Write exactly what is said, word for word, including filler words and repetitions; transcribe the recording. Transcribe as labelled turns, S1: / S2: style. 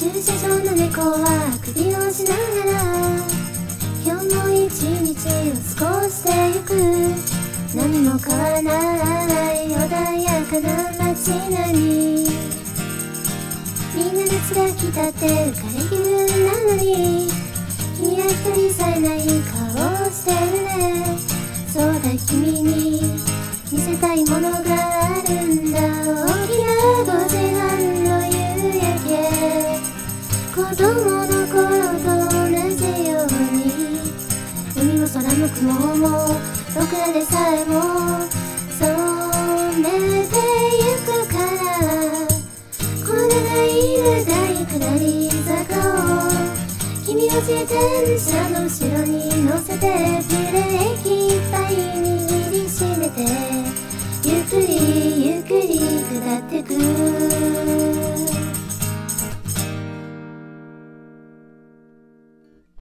S1: 駐車場の猫は首をしながら今日も一日を過ごしてゆく。何も変わらない穏やかな街並み。みんな夏が来たって浮かれ気分なのに君は一人さえない顔をしてるね。そうだ、君に見せたいものがあるんだ。大きなごじはんの夕焼け、子供の頃と同じように海も空も雲も僕らでさえも染めてゆくから、これがいる大下り坂を君を自転車の後ろに乗せてブレーキいっぱいに